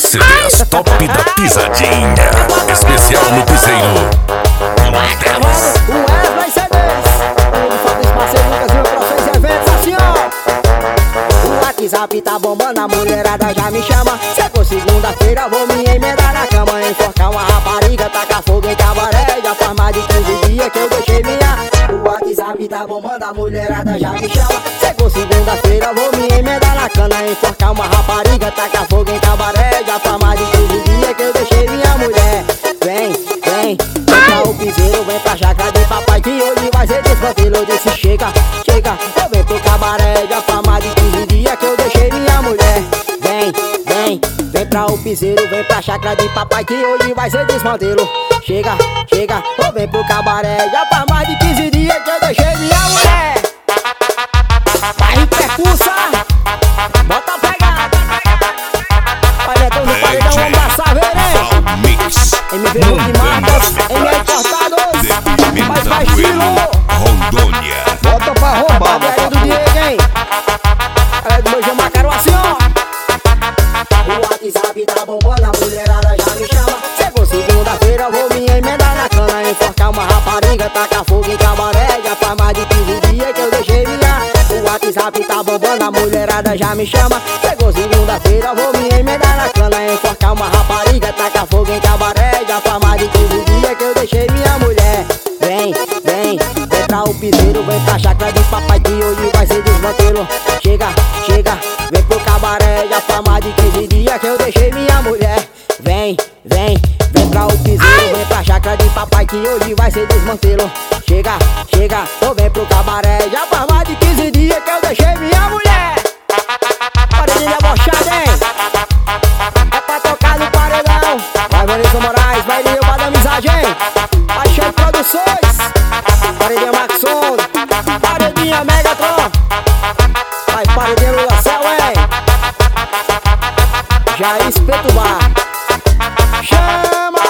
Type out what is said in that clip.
CDs top da pisadinha. Especial no piseiro. O Wesley CDs. Ele falta espaço em Brasil pra vocês eventos assim, ó. O WhatsApp tá bombando, a mulherada já me chama. Chegou segunda-feira, vou me emendar na cama. Enforcar uma rapariga, tacar fogo em cabaré. Já faz mais de 15 dias que eu deixei minha. O WhatsApp tá bombando, a mulherada já me chama. Chegou segunda-feira, vou me emendar na cana. Enforcar uma rapariga, tacar fogo em cabaré. Já faz mais de 15 dias que eu deixei minha mulher. Vem pra o piseiro, vem pra chácara de papai, que hoje vai ser desmantelo. Eu disse chega, eu venho pro cabaré. Já faz mais de 15 dias que eu deixei minha mulher. Vem pra o piseiro, vem pra chácara de papai, que hoje vai ser desmantelo. Chega, eu venho pro cabaré. Já faz mais de 15 dias que eu deixei minha mulher. Vai percussa, bota a pegada. Olha, tô no paredão, vamos dar saveira, MV de Marcos, ML Cortados, faz mais estilo. Rondônia. Bota pra roubar, Galera do Diego, hein? Galera do Beijão Macaru assim, ó. O WhatsApp tá bombando, a mulherada já me chama. Chegou segunda-feira, vou me emendar na cana. Enforcar uma rapariga, tacar fogo em cabaré. Já faz mais de 15 dias que eu deixei minha. O WhatsApp tá bombando, a mulherada já me chama. Chegou segunda-feira, vou me emendar na cana. Enforcar uma rapariga, tacar fogo em cabaré. Já faz mais de 15 dias que eu deixei minha mulher. Vem pra o piseiro, vem pra chácara de papai, que hoje vai ser desmantelo. Chega, vem pro cabaré. Já faz mais de 15 dias que eu deixei minha mulher. Vem pra o piseiro, vem pra chácara de papai, que hoje vai ser desmantelo. Chega, eu venho pro cabaré. Já faz mais de 15 dias que eu deixei minha mulher. Paredinha debochada, hein? É pra tocar no paredão. Vai Vanessa Moraes, vai Lio pra dar amizade, hein? Paixão Produções, Paredinha Maxon, Paredinha Megatron, vai Paredinha Lula Céu, hein? Já Espeto Bar, chama!